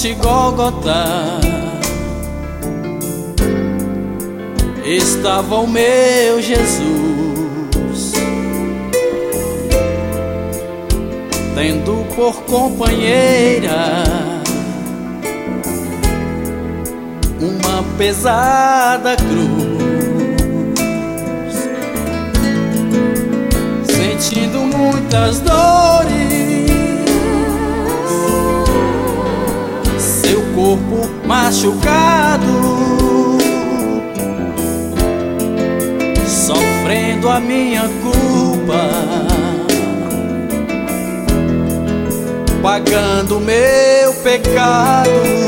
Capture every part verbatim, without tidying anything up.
monte Gólgota estava o meu Jesus, tendo por companheira uma pesada cruz, sentindo muitas dores, seu corpo machucado, sofrendo a minha culpa, pagando meu pecado.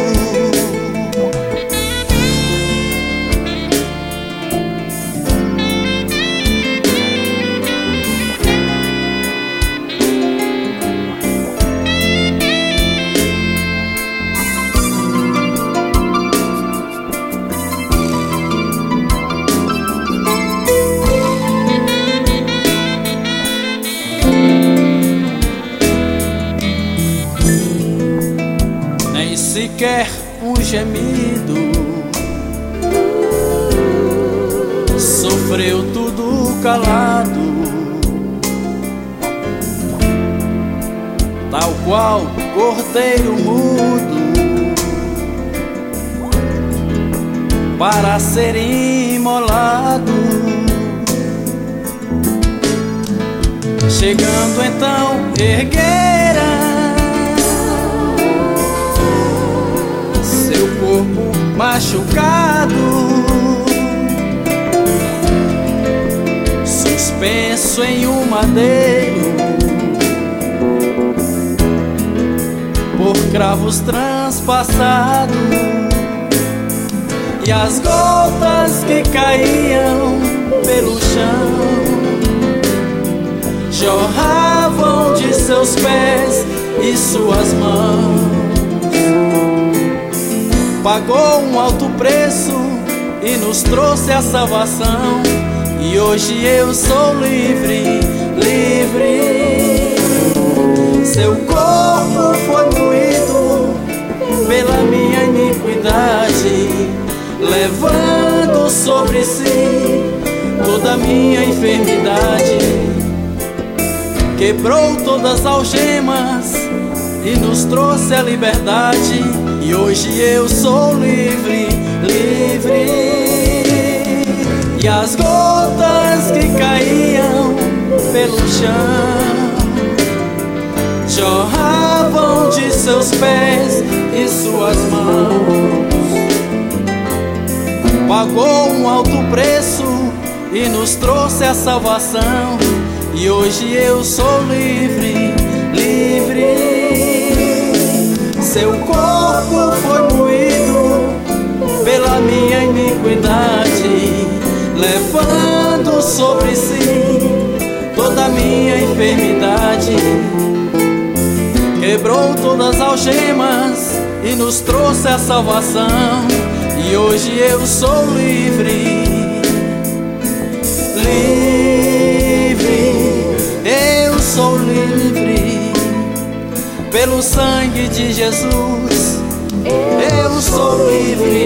Sequer um gemido, sofreu tudo calado, tal qual cordeiro mudo, para ser imolado. Chegando então erguera seu corpo machucado, suspenso em um madeiro, por cravos transpassados, e as gotas que caíam pelo chão jorravam de seus pés e suas mãos. Pagou um alto preço e nos trouxe a salvação, e hoje eu sou livre, livre. Seu corpo foi moído pela minha iniquidade, levando sobre si toda a minha enfermidade. Quebrou todas as algemas e nos trouxe a liberdade, e hoje eu sou livre, livre. E as gotas que caíam pelo chão jorravam de seus pés e suas mãos. Pagou um alto preço e nos trouxe a salvação, e hoje eu sou livre, livre. Seu corpo foi moído pela minha iniquidade, levando sobre si toda a minha enfermidade. Quebrou todas as algemas e nos trouxe a salvação, e hoje eu sou livre, livre. Eu sou livre pelo sangue de Jesus. Eu sou livre.